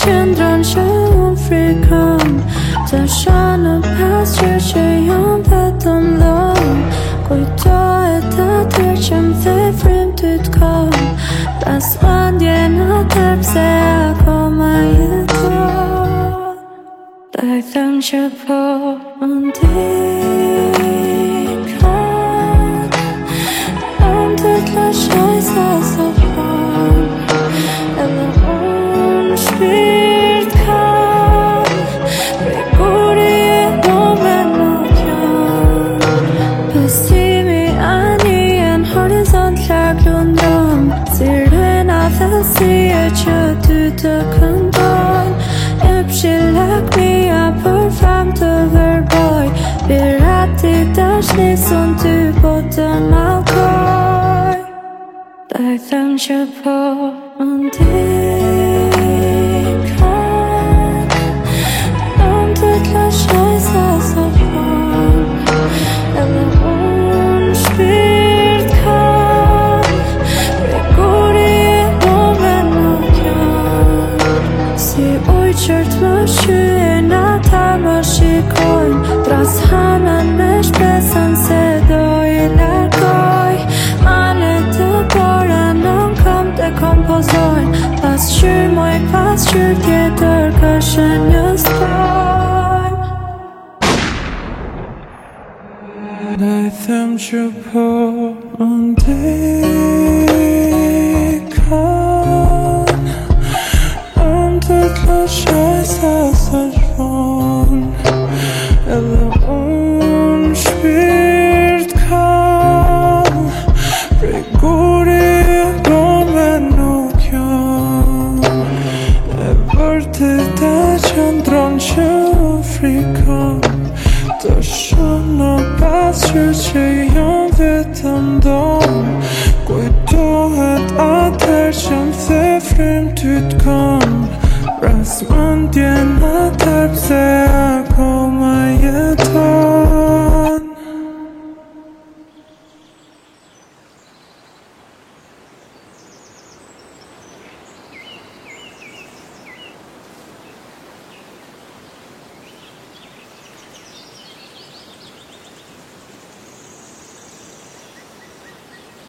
qëndron që unë frikon të shonë pas që jam vetëm dhom. Kujtohet atyr që m'the frim ty t'kom, pas mendje në tër pse akoma jeton. Taj them që po ndikan, të t'lashoj sa safon, edhe unë shpirt kam, prej kuri e dome nuk jam. Besimi anien horizont larg lundon, si rena thellësie që ty të këndon. E pshilak mia për fam të verboj, pirati dashni sun ty po të mallkoj. Taj them që po ndikan, të t'lashoj sa safon, edhe unë shpirt kam, prej kuri e dome nuk jam. Si ujë qërt më shqyen ata më shikojnë, tras hanën me shpresën se do i largoj. Mane të bora nën kam të kompozojnë, pas qyr moj pas qyr tjetër këshën një stoj. Taj them që po ndikan, të t'lashoj sa safon, edhe unë shpirt kam, prej kuri e dome nuk jam. E vërteta qëndron që frikon të shonë pas që jam vetëm dom. Kujtohet atër që m'the frim ty t'kom, ras mendje në tër pse akoma jeton.